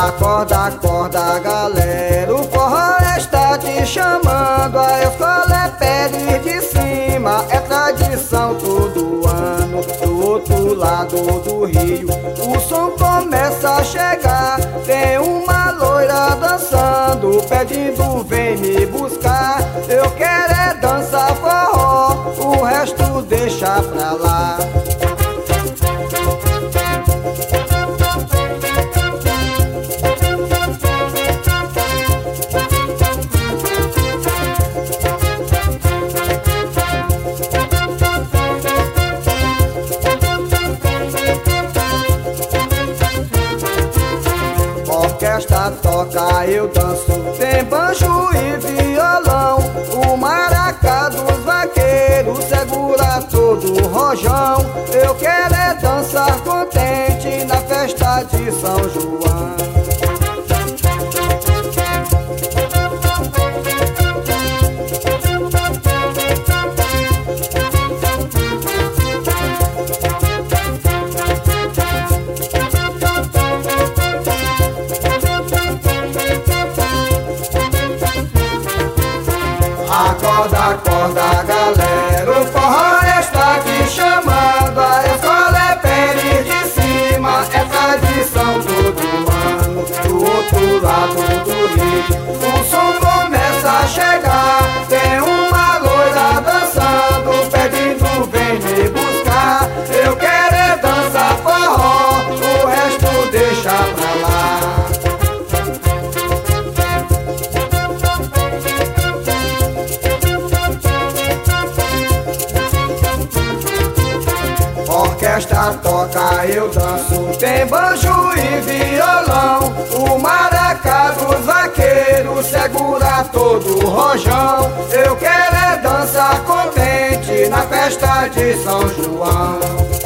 Acorda, acorda, galera, o forró está te chamando. A escola é Pérez de Cima, é tradição todo ano. Do outro lado do rio, o som começa a chegar. Tem uma loira dançando, pedindo vem me buscar. Eu quero é dançar forró, o resto deixa pra lá. Orquestra toca, eu danço, tem banjo e violão. O maracá dos vaqueiros segura todo o rojão. Eu quero é dançar contente na festa de São João. Acorda, acorda, galera, o forró está te chamando. A escola é Pérez de Cima, é tradição todo ano. Do outro lado do rio, o som começa a chegar. Tem uma loira dançando, pedindo vem me buscar. Eu quero é dançar forró, o resto deixa pra lá. Orquestra toca, eu danço, tem banjo e violão. O maracá dos vaqueiros segura todo o rojão. Eu quero é dançar contente na festa de São João.